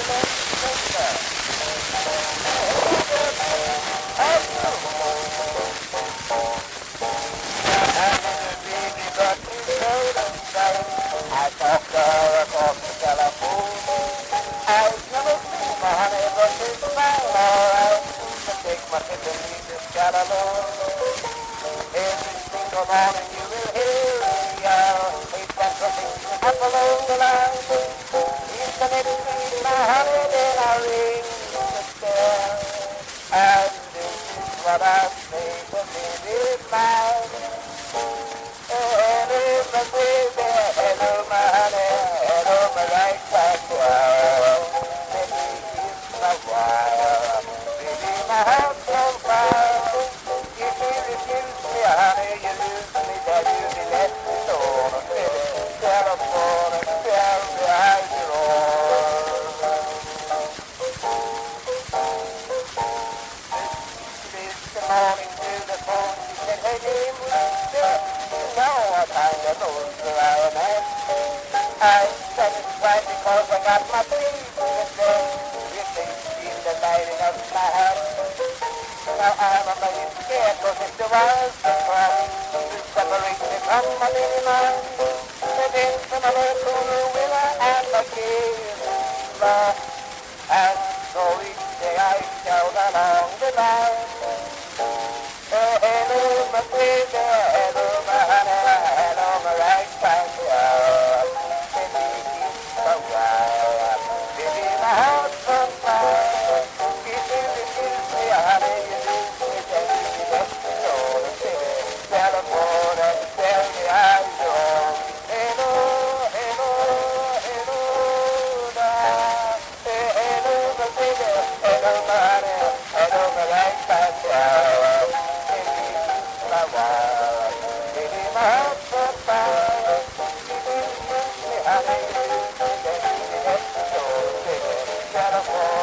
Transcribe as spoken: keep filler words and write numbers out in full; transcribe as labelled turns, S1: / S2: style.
S1: I talked to her across the telephone. I've never seen my honey, but she's fine, alright. To take my tip and leave this cat alone. Every single morning you will hear me yell, ain't that something up along the line? If the next thing my honey, then I ring the bell. And this is what I say, the baby is mine. Hello, my baby, hello, my honey, hello, my right back wild. Baby, it's my wild. Baby, my house on fire. If you refuse me, honey, you lose me, that you be let me know. Baby, telephone and tell me how you roll. This morning to the phone, she said her name was Steph. Now I kind of knows where I am at. I'm satisfied because I got my baby today. If they feel the lighting of my heart. Now I'm a little scared because if there was a cross to separate me from my baby man, the days from a little river and the cave lost. And so each day I shout along the line. Hello, my baby, hello, my honey, hello, my right back wild. Baby, it's my wild. Baby, my house on fire. If you refuse me, honey, you lose me, then you let me know. The baby, telephone and tell me how you are. Hello, hello, hello, now. Hello, my baby, hello, my honey, hello, my right back wild. My wild, baby, my house on fire. If you refuse me, honey, you lose me, then you let me know. Baby, telephone.